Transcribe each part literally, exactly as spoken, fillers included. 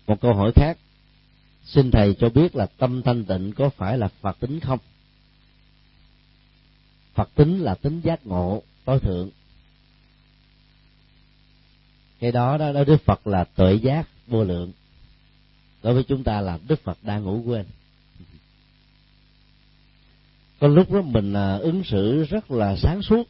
Một câu hỏi khác, xin thầy cho biết là tâm thanh tịnh có phải là Phật tính không? Phật tính là tính giác ngộ tối thượng. Cái đó đó, đó Đức Phật là tuệ giác vô lượng. Đối với chúng ta là Đức Phật đang ngủ quên. Có lúc đó mình ứng xử rất là sáng suốt,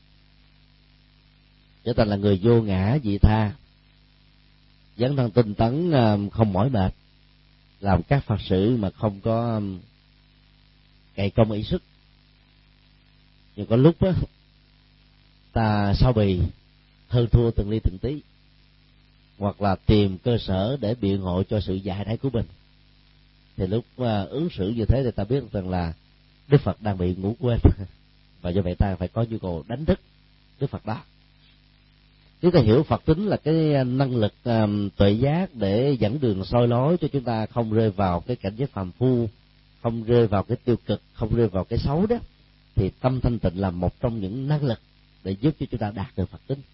trở thành là người vô ngã vị tha, dấn thân tinh tấn, không mỏi mệt, làm các Phật sự mà không có cày công ý sức. Nhưng có lúc đó, ta sao bì hơn thua từng ly từng tí, hoặc là tìm cơ sở để biện hộ cho sự dại đãi của mình, thì lúc uh, ứng xử như thế thì ta biết rằng là Đức Phật đang bị ngủ quên, và do vậy ta phải có nhu cầu đánh thức Đức Phật đó. Chúng ta hiểu Phật tính là cái năng lực um, tuệ giác để dẫn đường soi lối cho chúng ta không rơi vào cái cảnh giới phàm phu, không rơi vào cái tiêu cực, không rơi vào cái xấu đó, thì tâm thanh tịnh là một trong những năng lực để giúp cho chúng ta đạt được Phật tính.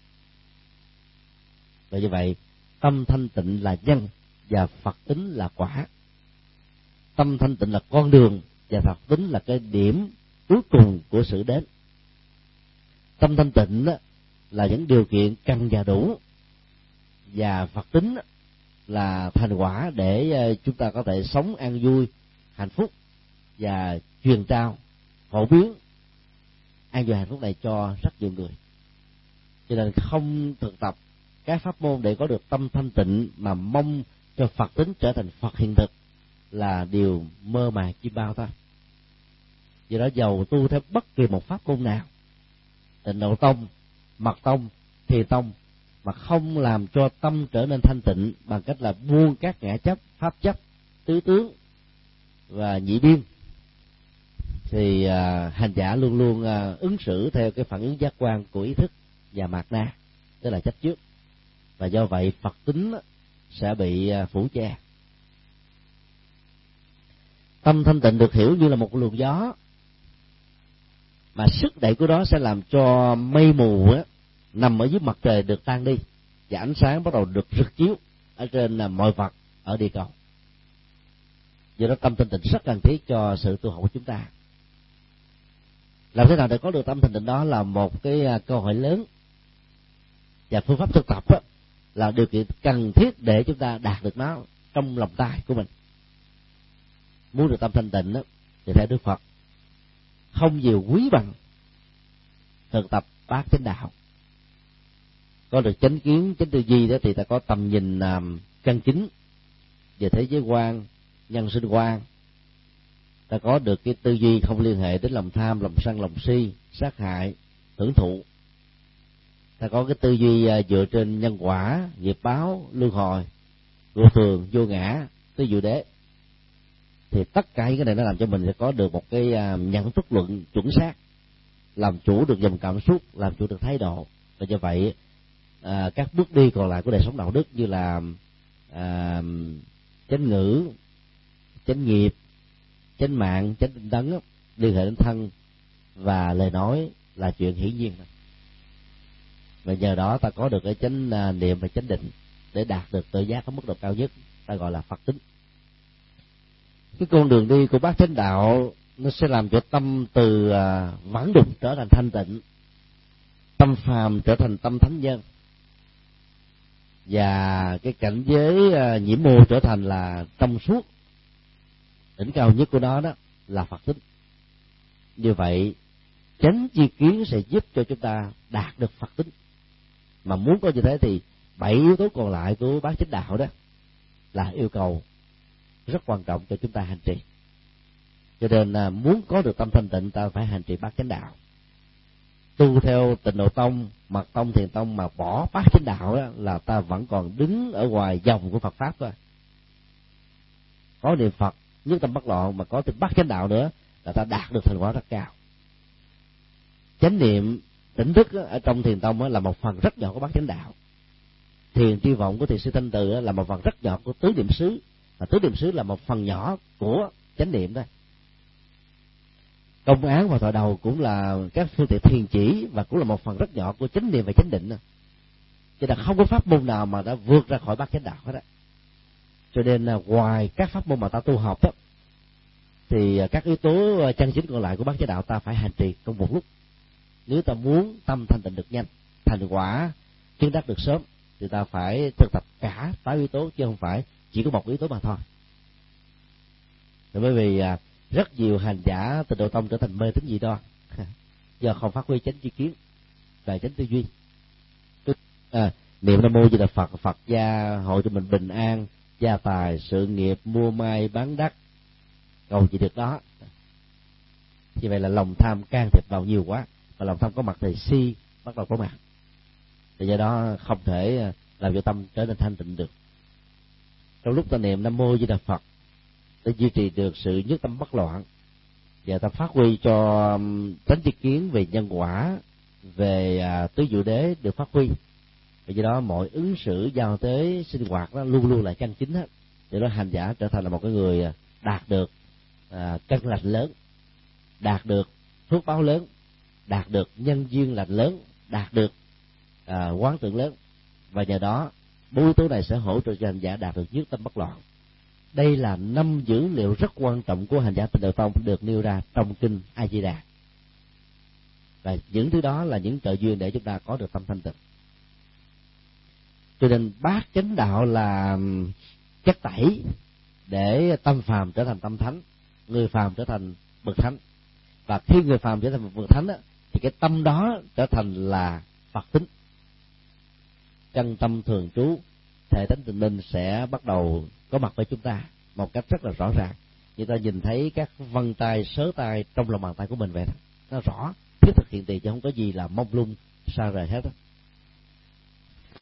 Và như vậy, tâm thanh tịnh là nhân và Phật tính là quả. Tâm thanh tịnh là con đường và Phật tính là cái điểm cuối cùng của sự đến. Tâm thanh tịnh là những điều kiện cần và đủ, và Phật tính là thành quả để chúng ta có thể sống an vui, hạnh phúc và truyền trao, phổ biến an vui hạnh phúc này cho rất nhiều người. Cho nên không thực tập các pháp môn để có được tâm thanh tịnh mà mong cho Phật tính trở thành Phật hiện thực là điều mơ màng chi bao thôi. Do đó dầu tu theo bất kỳ một pháp môn nào, Tịnh Độ Tông, Mật Tông, Thiền Tông, mà không làm cho tâm trở nên thanh tịnh bằng cách là buông các ngã chấp, pháp chấp, tứ tướng và nhị biên, thì à, hành giả luôn luôn à, ứng xử theo cái phản ứng giác quan của ý thức và mạt na, tức là chấp trước, và do vậy Phật tính sẽ bị à, phủ che. Tâm thanh tịnh được hiểu như là một luồng gió, mà sức đẩy của đó sẽ làm cho mây mù á, nằm ở dưới mặt trời được tan đi, và ánh sáng bắt đầu được rực chiếu ở trên là mọi vật ở địa cầu. Do đó tâm thanh tịnh rất cần thiết cho sự tu học của chúng ta. Làm thế nào để có được tâm thanh tịnh đó là một cái câu hỏi lớn, và phương pháp thực tập á, là điều kiện cần thiết để chúng ta đạt được nó trong lòng tay của mình. Muốn được tâm thanh tịnh đó, thì theo Đức Phật không nhiều quý bằng thực tập bát chánh đạo. Có được chánh kiến, chánh tư duy đó thì ta có tầm nhìn um, chân chính về thế giới quan, nhân sinh quan. Ta có được cái tư duy không liên hệ đến lòng tham, lòng sân, lòng si, sát hại, hưởng thụ. Ta có cái tư duy uh, dựa trên nhân quả, nghiệp báo, luân hồi, vô thường, vô ngã, tứ diệu đế. Thì tất cả những cái này nó làm cho mình sẽ có được một cái uh, nhận thức luận chuẩn xác, làm chủ được dòng cảm xúc, làm chủ được thái độ. Và như vậy à, các bước đi còn lại của đời sống đạo đức như là à, chánh ngữ, chánh nghiệp, chánh mạng, chánh tinh tấn liên hệ đến thân và lời nói là chuyện hiển nhiên. Và nhờ đó ta có được cái chánh niệm và chánh định để đạt được tự giác ở mức độ cao nhất, ta gọi là Phật tính. Cái con đường đi của bát chánh đạo nó sẽ làm cho tâm từ à, vãng đục trở thành thanh tịnh, tâm phàm trở thành tâm thánh nhân, và cái cảnh giới à, nhiễm mù trở thành là trong suốt. Đỉnh cao nhất của nó đó là Phật tính. Như vậy chánh chi kiến sẽ giúp cho chúng ta đạt được Phật tính. Mà muốn có như thế thì bảy yếu tố còn lại của bát chánh đạo đó là yêu cầu rất quan trọng cho chúng ta hành trì. Cho nên là muốn có được tâm thanh tịnh, ta phải hành trì bát chánh đạo. Tu theo Tịnh Độ Tông, Mật Tông, Thiền Tông mà bỏ bát chánh đạo đó, là ta vẫn còn đứng ở ngoài dòng của Phật pháp thôi. Có niệm Phật nhất tâm bất loạn mà có thêm bát chánh đạo nữa là ta đạt được thành quả rất cao. Chánh niệm, tỉnh thức ở trong Thiền Tông là một phần rất nhỏ của bát chánh đạo. Thiền tri vọng của thiền sư Thanh Từ là một phần rất nhỏ của tứ niệm xứ, và tứ niệm xứ là một phần nhỏ của chánh niệm đó. Công án và thọ đầu cũng là các phương tiện thiền chỉ, và cũng là một phần rất nhỏ của chánh niệm và chánh định. Cho nên không có pháp môn nào mà đã vượt ra khỏi bát chánh đạo hết á. Cho nên là ngoài các pháp môn mà ta tu học đó, thì các yếu tố chân chính còn lại của bát chánh đạo ta phải hành trì trong một lúc. Nếu ta muốn tâm thanh tịnh được nhanh, thành quả chứng đắc được sớm, thì ta phải thực tập cả tám yếu tố, chứ không phải chỉ có một yếu tố mà thôi. Bởi vì rất nhiều hành giả Tịnh Độ Tông trở thành mê tín dị đoan do không phát huy chánh tri kiến và chánh tư duy. À, niệm Nam Mô Di Đà Phật, Phật gia hộ cho mình bình an, gia tài, sự nghiệp, mua may bán đắt, cầu gì được đó. Như vậy là lòng tham can thiệp vào nhiều quá, và lòng tham có mặt thì si bắt đầu có mặt, thì do đó không thể làm cho tâm trở nên thanh tịnh được. Trong lúc ta niệm Nam Mô Di Đà Phật, ta duy trì được sự nhất tâm bất loạn, và ta phát huy cho chánh tri kiến về nhân quả, về à, tứ diệu đế được phát huy. Vì do đó mọi ứng xử giao tế sinh hoạt đó luôn luôn là chân chính hết, để đó hành giả trở thành là một cái người đạt được à, căn lành lớn, đạt được phước báo lớn, đạt được nhân duyên lành lớn, đạt được à, quán tưởng lớn, và nhờ đó bốn yếu tố này sẽ hỗ trợ cho hành giả đạt được nhất tâm bất loạn. Đây là năm dữ liệu rất quan trọng của hành giả Tịnh Độ Tông được nêu ra trong kinh A Di Đà, và những thứ đó là những trợ duyên để chúng ta có được tâm thanh tịnh. Cho nên bát chánh đạo là chất tẩy để tâm phàm trở thành tâm thánh, người phàm trở thành bậc thánh. Và khi người phàm trở thành một bậc thánh đó, thì cái tâm đó trở thành là Phật tính. Chân tâm thường trú, thể tánh tịnh linh sẽ bắt đầu có mặt với chúng ta một cách rất là rõ ràng. Như ta nhìn thấy các vân tay, sớ tay trong lòng bàn tay của mình vậy đó, nó rõ, thiết thực hiện tiền, chứ không có gì là mông lung xa rời hết đó.